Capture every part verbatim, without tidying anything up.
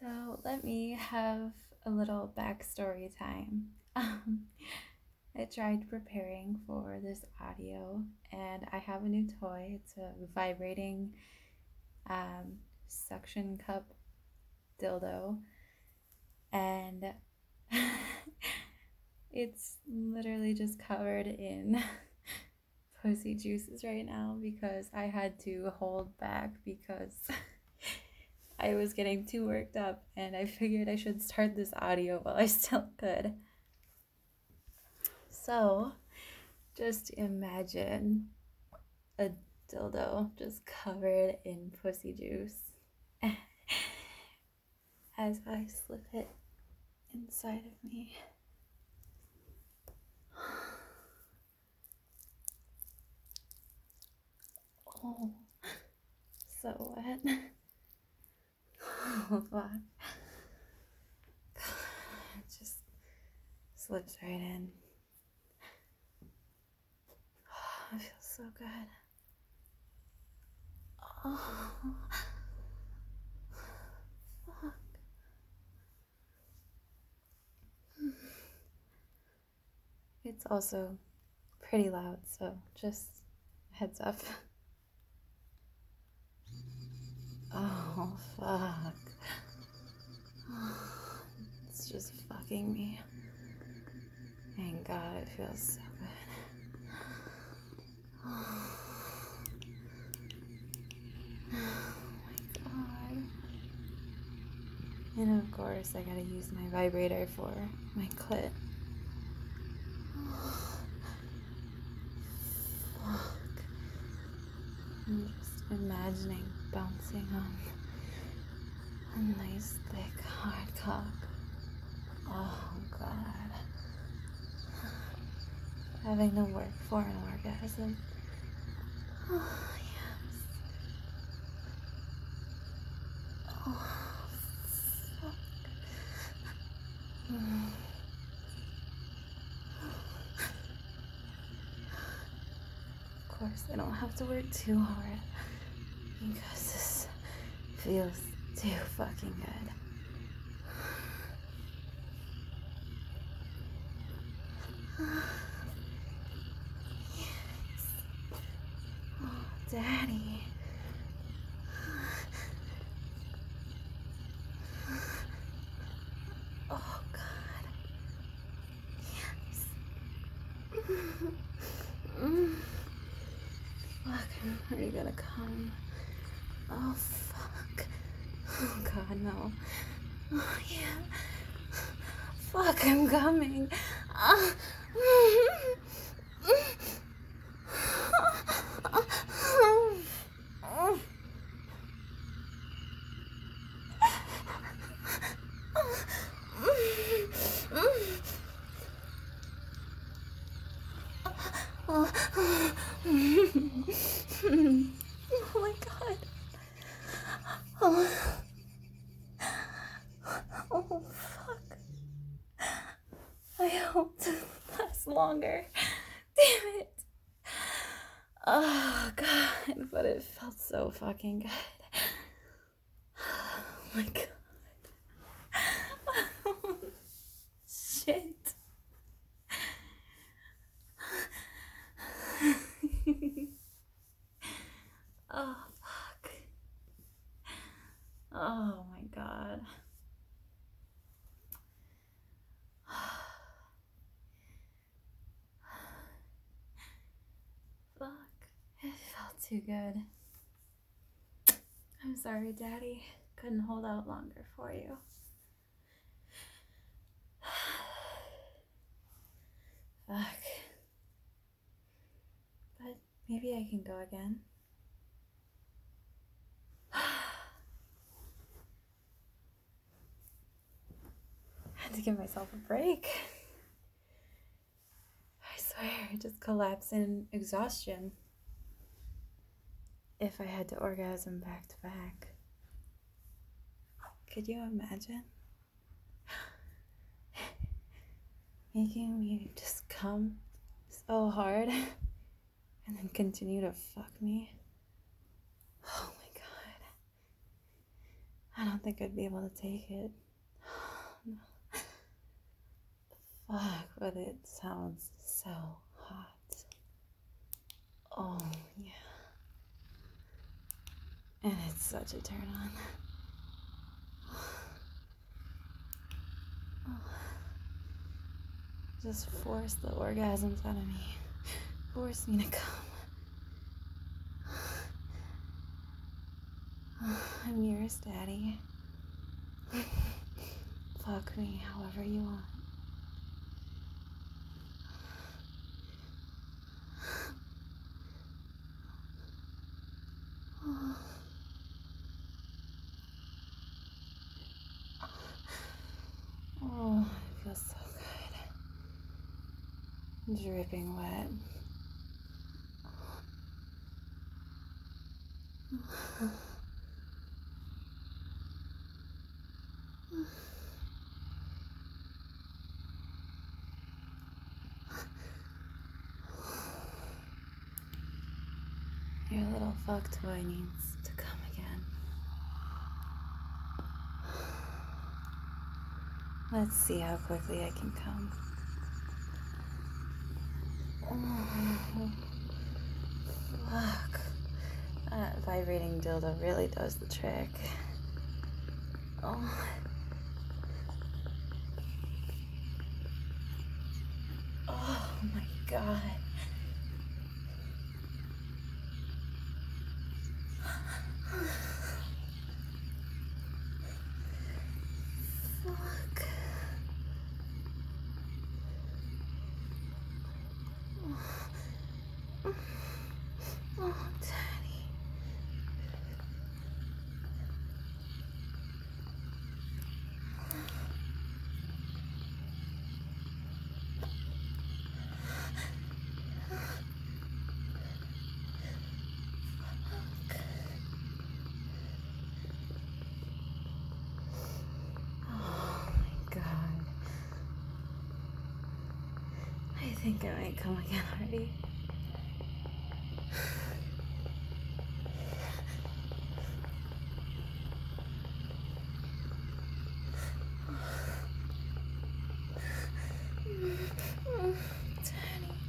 So let me have a little backstory time. Um, I tried preparing for this audio, and I have a new toy. It's a vibrating um, suction cup dildo, and it's literally just covered in pussy juices right now because I had to hold back because I was getting too worked up, and I figured I should start this audio while I still could. So, just imagine a dildo just covered in pussy juice as I slip it inside of me. Oh, so wet. Oh, fuck. It just slips right in. Oh, it feels so good. Oh, fuck. It's also pretty loud, so just heads up. Oh, fuck. It's just fucking me. Thank God, it feels so good. Oh my God. And of course, I gotta use my vibrator for my clit. Fuck. I'm just imagining bouncing on a nice, thick, hard cock. Oh, God. Having to work for an orgasm. Oh, yes. Oh, fuck. Mm. Of course, I don't have to work too hard because this feels too fucking good. Yes. Oh, Daddy. Oh, God. Yes. Mm. Fuck, I'm already gonna come. Oh, fuck. Oh, God, no. Oh, yeah. Fuck, I'm coming. Uh, oh my God. Oh, oh fuck. I hope to last longer. Damn it. Oh, God, but it felt so fucking good. Oh my God. Oh, shit. Oh, fuck. Oh my God. Fuck. It felt too good. I'm sorry, Daddy. Couldn't hold out longer for you. Fuck. But maybe I can go again. Had to give myself a break. I swear, I just collapse in exhaustion if I had to orgasm back to back. Could you imagine? Making me just come so hard and then continue to fuck me. Oh my I don't think I'd be able to take it. Fuck, but it sounds so hot. Oh, yeah. And it's such a turn on. Just force the orgasms out of me. Force me to come. I'm yours, Daddy. Fuck me however you want. Oh, it feels so good. Dripping wet. Your little fuck toy needs to come again. Let's see how quickly I can come. Oh, fuck. That vibrating dildo really does the trick. Oh. Oh my god. Fuck. Oh, Daddy. Oh my god. I think I might come again already. Daddy.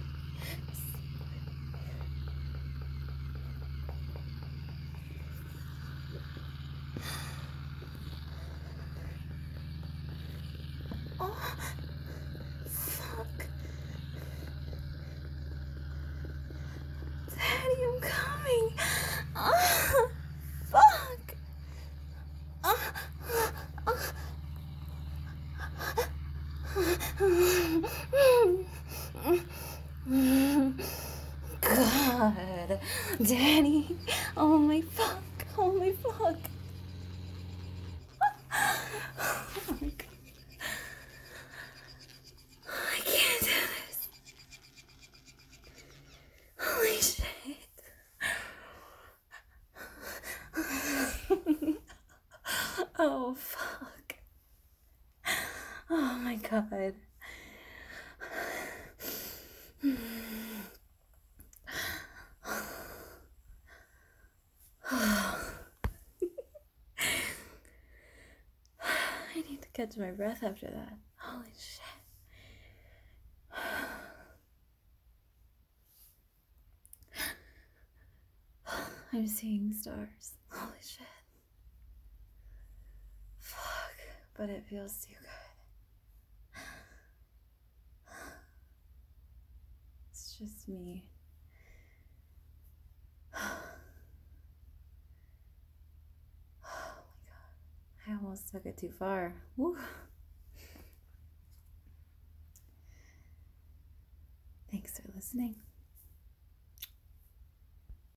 Oh, fuck. Daddy, I'm coming. Oh, fuck. Oh, oh. God, Daddy. Oh my fuck. Oh my fuck. Oh my God. I can't do this. Holy shit. Oh fuck. Oh my God. I need to catch my breath after that. Holy shit. I'm seeing stars. Holy shit. Fuck, but it feels too good. It's just me. I almost took it too far. Woo. Thanks for listening.